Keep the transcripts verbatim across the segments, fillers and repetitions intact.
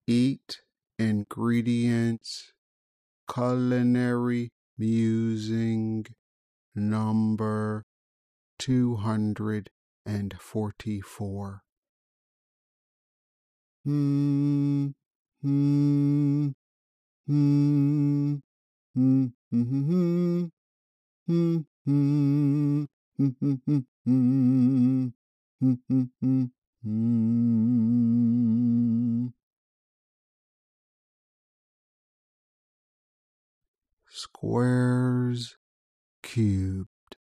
Eat ingredients, culinary musing number two hundred forty-four. Hmm, hmm, hmm, hmm, hmm, hmm, hmm, hmm, hmm, hmm, hmm, hmm, hmm, hmm. Squares cubed.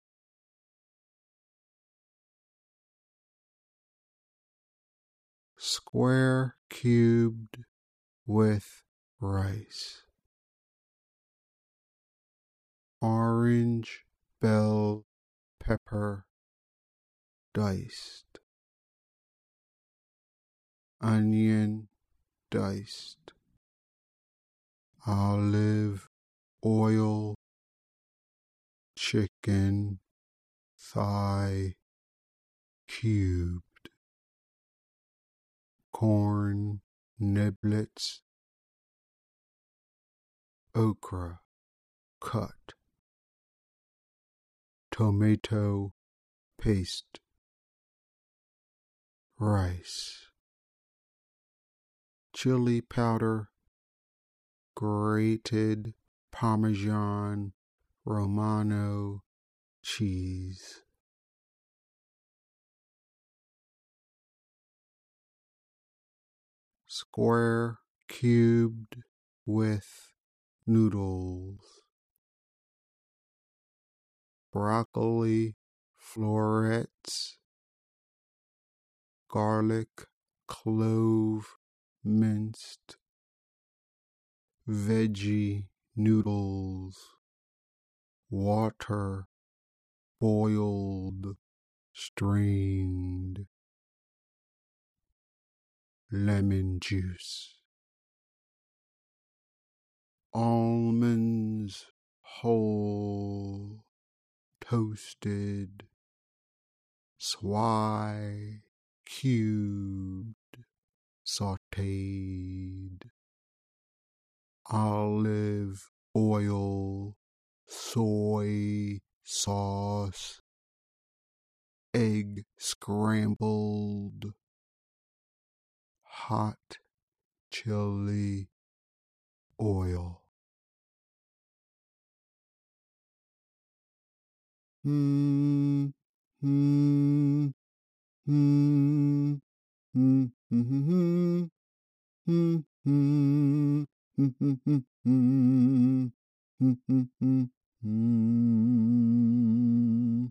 Square cubed with rice. Orange bell pepper diced. Onion diced. Olive oil. Chicken thigh cubed. Corn niblets. Okra cut. Tomato paste. Rice. Chili powder. Grated Parmesan Romano cheese. Square cubed with noodles. Broccoli florets. Garlic clove minced. Veggie noodles. Water boiled, strained. Lemon juice. Almonds whole, toasted. Swai cubed, sauteed. Olive oil, soy sauce. Egg scrambled. Hot chili oil. Hmm, hmm, hmm, hmm, hmm, hmm, hmm, hmm, hmm, hmm, hmm, hmm.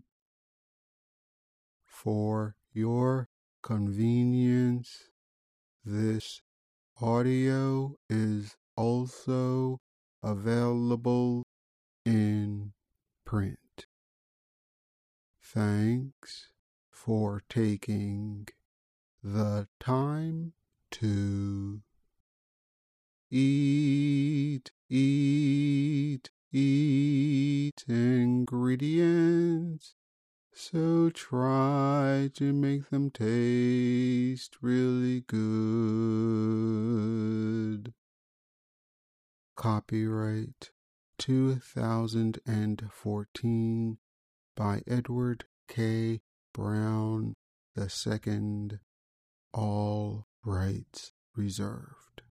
For your convenience, this audio is also available in print. Thanks for taking the time to eat, eat, eat ingredients. So try to make them taste really good. Copyright two thousand fourteen by Edward K. Brown the Second. All rights reserved.